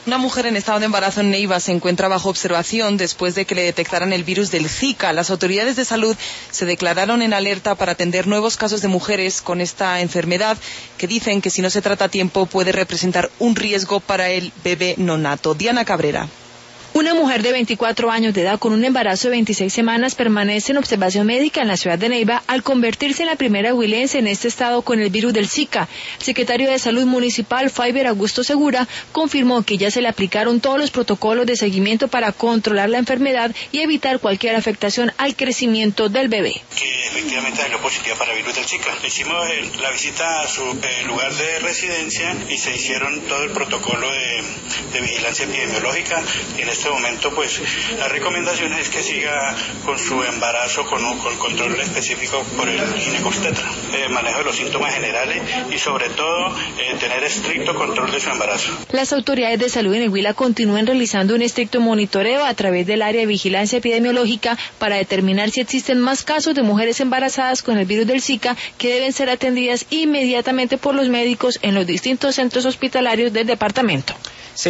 Una mujer en estado de embarazo en Neiva se encuentra bajo observación después de que le detectaran el virus del Zika. Las autoridades de salud se declararon en alerta para atender nuevos casos de mujeres con esta enfermedad, que dicen que si no se trata a tiempo puede representar un riesgo para el bebé nonato. Diana Cabrera. Una mujer de 24 años de edad con un embarazo de 26 semanas permanece en observación médica en la ciudad de Neiva al convertirse en la primera huilense en este estado con el virus del Zika. El secretario de Salud Municipal, Faiber Augusto Segura, confirmó que ya se le aplicaron todos los protocolos de seguimiento para controlar la enfermedad y evitar cualquier afectación al crecimiento del bebé. Que efectivamente salió positiva para el virus del Zika. Hicimos la visita a su lugar de residencia y se hicieron todo el protocolo de vigilancia epidemiológica. En este momento, pues, la recomendación es que siga con su embarazo con control específico por el ginecobstetra, manejo de los síntomas generales y, sobre todo, tener estricto control de su embarazo. Las autoridades de salud en el Huila continúan realizando un estricto monitoreo a través del área de vigilancia epidemiológica para determinar si existen más casos de mujeres embarazadas con el virus del Zika que deben ser atendidas inmediatamente por los médicos en los distintos centros hospitalarios del departamento.